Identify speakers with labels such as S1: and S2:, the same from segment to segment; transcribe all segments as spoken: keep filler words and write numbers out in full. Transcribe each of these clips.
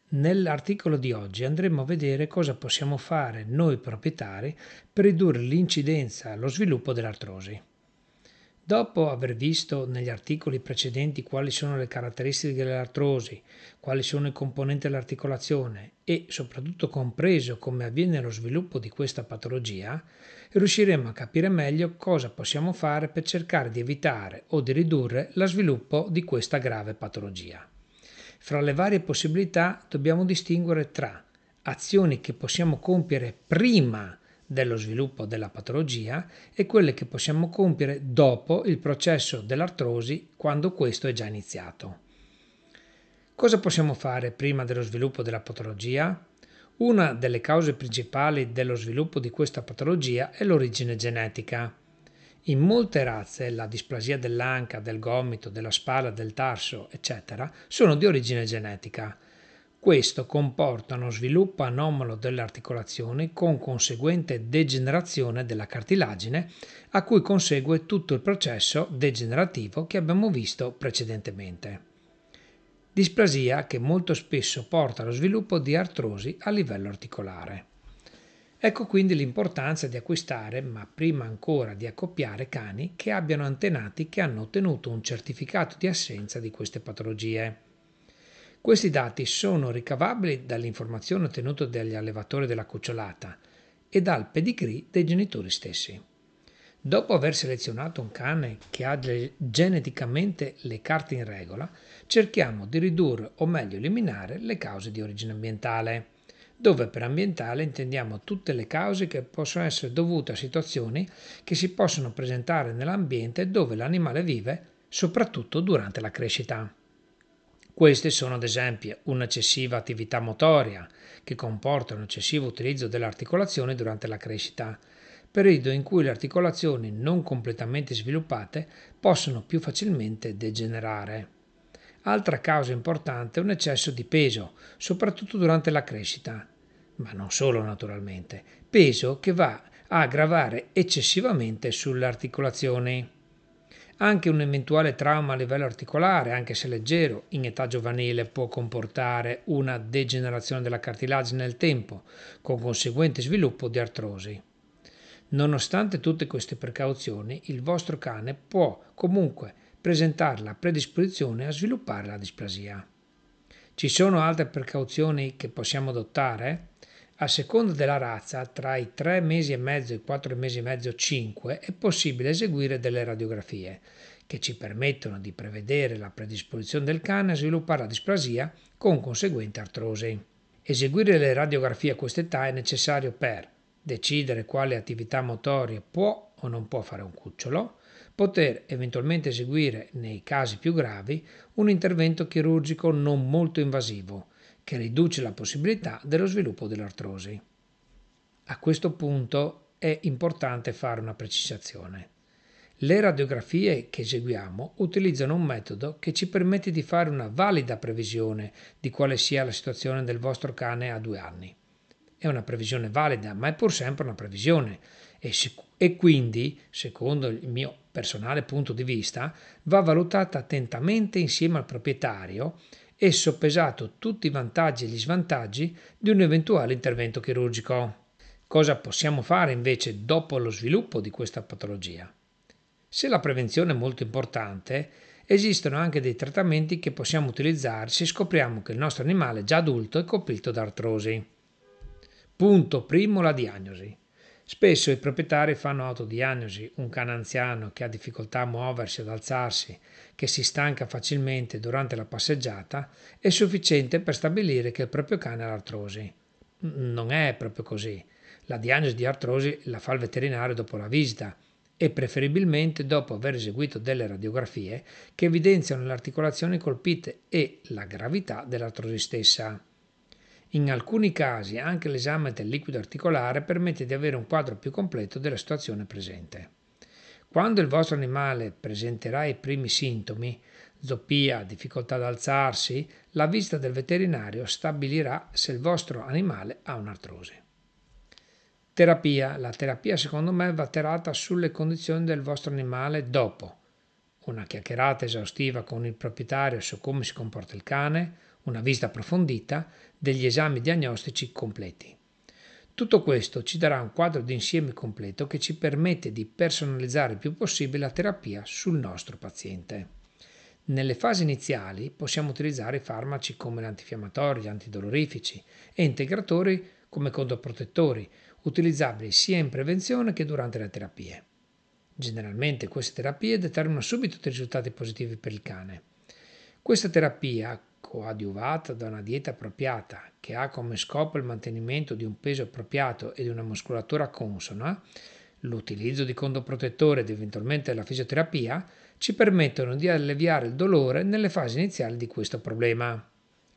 S1: Nell'articolo di oggi andremo a vedere cosa possiamo fare noi proprietari per ridurre l'incidenza e lo sviluppo dell'artrosi. Dopo aver visto negli articoli precedenti quali sono le caratteristiche dell'artrosi, quali sono i componenti dell'articolazione e soprattutto compreso come avviene lo sviluppo di questa patologia, riusciremo a capire meglio cosa possiamo fare per cercare di evitare o di ridurre lo sviluppo di questa grave patologia. Fra le varie possibilità dobbiamo distinguere tra azioni che possiamo compiere prima dello sviluppo della patologia e quelle che possiamo compiere dopo il processo dell'artrosi quando questo è già iniziato. Cosa possiamo fare prima dello sviluppo della patologia? Una delle cause principali dello sviluppo di questa patologia è l'origine genetica. In molte razze la displasia dell'anca, del gomito, della spalla, del tarso, eccetera, sono di origine genetica. Questo comporta uno sviluppo anomalo delle articolazioni con conseguente degenerazione della cartilagine, a cui consegue tutto il processo degenerativo che abbiamo visto precedentemente. Displasia che molto spesso porta allo sviluppo di artrosi a livello articolare. Ecco quindi l'importanza di acquistare, ma prima ancora di accoppiare cani che abbiano antenati che hanno ottenuto un certificato di assenza di queste patologie. Questi dati sono ricavabili dall'informazione ottenuta dagli allevatori della cucciolata e dal pedigree dei genitori stessi. Dopo aver selezionato un cane che ha geneticamente le carte in regola, cerchiamo di ridurre o meglio eliminare le cause di origine ambientale, dove per ambientale intendiamo tutte le cause che possono essere dovute a situazioni che si possono presentare nell'ambiente dove l'animale vive, soprattutto durante la crescita. Queste sono ad esempio un'eccessiva attività motoria, che comporta un eccessivo utilizzo delle articolazioni durante la crescita, periodo in cui le articolazioni non completamente sviluppate possono più facilmente degenerare. Altra causa importante è un eccesso di peso, soprattutto durante la crescita, ma non solo naturalmente, peso che va a aggravare eccessivamente sulle articolazioni. Anche un eventuale trauma a livello articolare, anche se leggero, in età giovanile può comportare una degenerazione della cartilagine nel tempo, con conseguente sviluppo di artrosi. Nonostante tutte queste precauzioni, il vostro cane può comunque presentare la predisposizione a sviluppare la displasia. Ci sono altre precauzioni che possiamo adottare? A seconda della razza, tra i tre mesi e mezzo e i quattro mesi e mezzo cinque, è possibile eseguire delle radiografie che ci permettono di prevedere la predisposizione del cane a sviluppare la displasia con conseguente artrosi. Eseguire le radiografie a quest'età è necessario per decidere quale attività motoria può o non può fare un cucciolo, poter eventualmente eseguire, nei casi più gravi, un intervento chirurgico non molto invasivo, che riduce la possibilità dello sviluppo dell'artrosi. A questo punto è importante fare una precisazione. Le radiografie che eseguiamo utilizzano un metodo che ci permette di fare una valida previsione di quale sia la situazione del vostro cane a due anni. È una previsione valida, ma è pur sempre una previsione e, e quindi, secondo il mio personale punto di vista, va valutata attentamente insieme al proprietario e soppesato tutti i vantaggi e gli svantaggi di un eventuale intervento chirurgico. Cosa possiamo fare invece dopo lo sviluppo di questa patologia? Se la prevenzione è molto importante, esistono anche dei trattamenti che possiamo utilizzare se scopriamo che il nostro animale già adulto è colpito da artrosi. Punto primo, la diagnosi. Spesso i proprietari fanno autodiagnosi, un cane anziano che ha difficoltà a muoversi, ad alzarsi, che si stanca facilmente durante la passeggiata, è sufficiente per stabilire che il proprio cane ha l'artrosi. Non è proprio così. La diagnosi di artrosi la fa il veterinario dopo la visita e preferibilmente dopo aver eseguito delle radiografie che evidenziano le articolazioni colpite e la gravità dell'artrosi stessa. In alcuni casi anche l'esame del liquido articolare permette di avere un quadro più completo della situazione presente. Quando il vostro animale presenterà i primi sintomi, zoppia, difficoltà ad alzarsi, la visita del veterinario stabilirà se il vostro animale ha un'artrosi. Terapia. La terapia secondo me va tirata sulle condizioni del vostro animale dopo una chiacchierata esaustiva con il proprietario su come si comporta il cane, una visita approfondita, degli esami diagnostici completi. Tutto questo ci darà un quadro d'insieme completo che ci permette di personalizzare il più possibile la terapia sul nostro paziente. Nelle fasi iniziali possiamo utilizzare farmaci come l'antinfiammatori, gli antidolorifici e integratori come condoprotettori, utilizzabili sia in prevenzione che durante le terapie. Generalmente queste terapie determinano subito dei risultati positivi per il cane. Questa terapia, coadiuvata da una dieta appropriata che ha come scopo il mantenimento di un peso appropriato e di una muscolatura consona, l'utilizzo di condoprotettore ed eventualmente la fisioterapia ci permettono di alleviare il dolore nelle fasi iniziali di questo problema.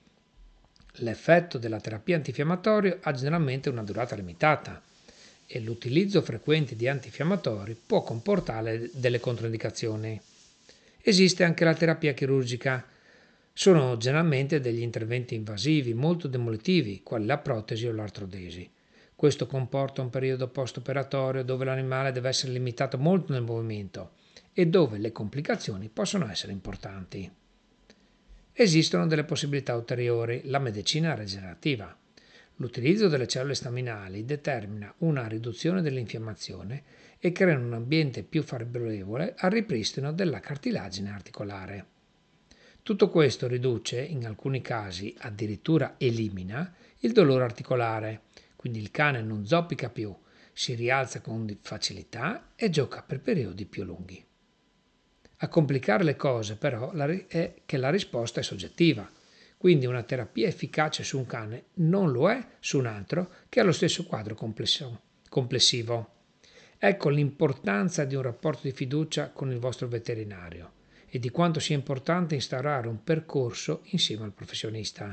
S1: L'effetto della terapia antinfiammatoria ha generalmente una durata limitata e l'utilizzo frequente di antinfiammatori può comportare delle controindicazioni. Esiste anche la terapia chirurgica. Sono generalmente degli interventi invasivi molto demolitivi, quali la protesi o l'artrodesi. Questo comporta un periodo post-operatorio dove l'animale deve essere limitato molto nel movimento e dove le complicazioni possono essere importanti. Esistono delle possibilità ulteriori, la medicina rigenerativa. L'utilizzo delle cellule staminali determina una riduzione dell'infiammazione e crea un ambiente più favorevole al ripristino della cartilagine articolare. Tutto questo riduce, in alcuni casi addirittura elimina, il dolore articolare, quindi il cane non zoppica più, si rialza con facilità e gioca per periodi più lunghi. A complicare le cose però è che la risposta è soggettiva, quindi una terapia efficace su un cane non lo è su un altro che ha lo stesso quadro complessivo. Ecco l'importanza di un rapporto di fiducia con il vostro veterinario e di quanto sia importante instaurare un percorso insieme al professionista.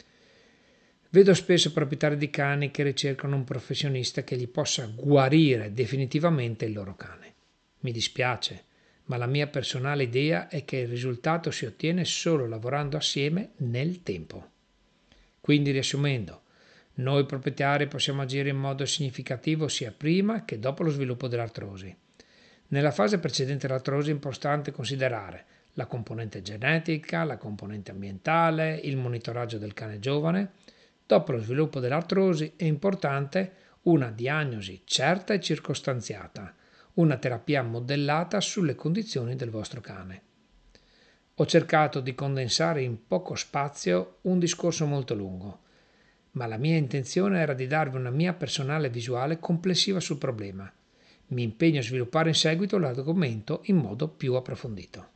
S1: Vedo spesso proprietari di cani che ricercano un professionista che gli possa guarire definitivamente il loro cane. Mi dispiace, ma la mia personale idea è che il risultato si ottiene solo lavorando assieme nel tempo. Quindi, riassumendo, noi proprietari possiamo agire in modo significativo sia prima che dopo lo sviluppo dell'artrosi. Nella fase precedente all'artrosi è importante considerare la componente genetica, la componente ambientale, il monitoraggio del cane giovane. Dopo lo sviluppo dell'artrosi è importante una diagnosi certa e circostanziata, una terapia modellata sulle condizioni del vostro cane. Ho cercato di condensare in poco spazio un discorso molto lungo, ma la mia intenzione era di darvi una mia personale visuale complessiva sul problema. Mi impegno a sviluppare in seguito l'argomento in modo più approfondito.